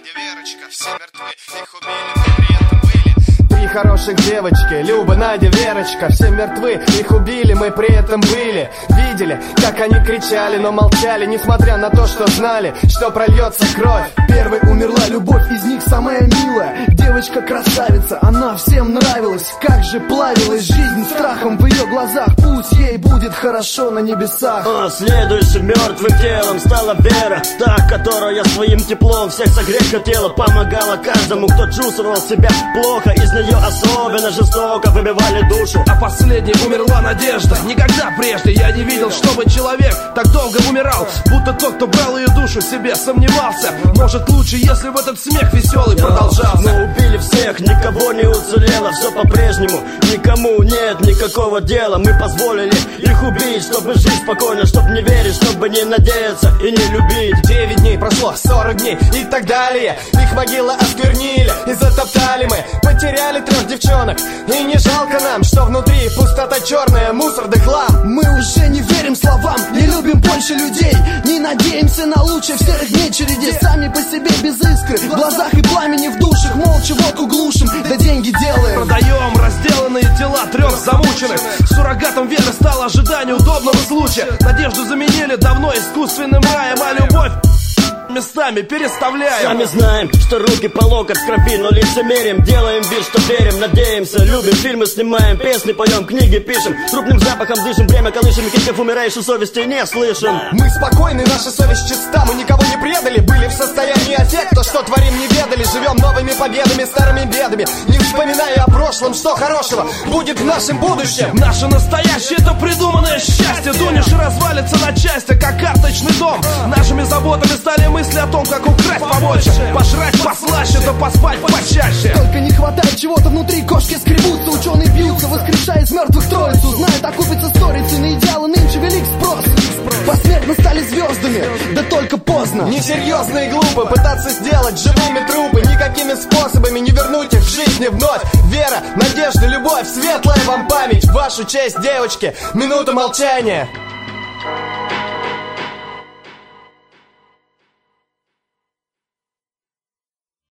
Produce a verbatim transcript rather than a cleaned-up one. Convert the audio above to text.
Надя, Верочка, все мертвы, их убили, мы при этом были. Три хороших девочки, Люба, Надя, Верочка, все мертвы, их убили, мы при этом были. Видели, как они кричали, но молчали, несмотря на то, что знали, что прольется кровь. Первой умерла любовь, из них самая милая. Девочка красавица, она всем нравилась. Как же плавилась жизнь страхом в ее глазах. Пусть ей будет хорошо на небесах. А следующим мертвым телом стала Вера, та, которая своим теплом всех согреть хотела. Помогала каждому, кто чувствовал себя плохо. Из нее особенно жестоко выбивали душу. А последней умерла Надежда. Никогда прежде я не видел, чтобы человек так долго умирал. Будто тот, кто брал ее душу себе, сомневался. Может лучше, если бы этот смех веселый продолжался. Но убили всех, никого не уцелело. Все по-прежнему, никому нет никакого дела. Мы позволили их убить, чтобы жить спокойно, чтобы не верить, чтобы не надеяться и не любить. Девять дней прошло, сорок дней и так далее. Их могилы осквернили и затоптали мы. Потеряли трех девчонок, и не жалко нам, что внутри пустота черная, мусор да хлам. Мы уже не верим словам, не любим больше людей, не надеемся на лучшее в серых дней череде. Сами по себе без искры, в глазах и пламени в душах. Молча водку глушим, да деньги делаем. Продаем разделанные тела трех замученных. Суррогатом веры стало ожидание удобного случая. Надежду заменили давно искусственным раем, а любовь местами переставляем. Сами знаем, что руки по локоть в крови, но лицемерим. Делаем вид, что верим, надеемся, любим. Фильмы снимаем, песни поем, книги пишем. Трупным запахом дышим, время колышем. Криков умирающей совести не слышим. Мы спокойны, наша совесть чиста. Мы никого не предали, были в состоянии аффекта. Что творим, не ведали, живем новыми победами, старыми бедами. Не вспоминая о прошлом, что хорошего будет в нашем будущем. Наше настоящее — это придуманное счастье. Дунешь и развалится на части, как карточный дом. Нашими заботами стали мы мысли о том, как украсть побольше, пожрать послаще, да поспать почаще. Только не хватает чего-то внутри, кошки скребутся, ученые бьются, воскрешая из мертвых троицу. Знают, окупится сторицей, на идеалы нынче велик спрос. Посмертно стали звездами, да только поздно. Несерьезно и глупо пытаться сделать живыми трупы. Никакими способами не вернуть их в жизни вновь. Вера, надежда, любовь, светлая вам память. В вашу честь, девочки, минута молчания.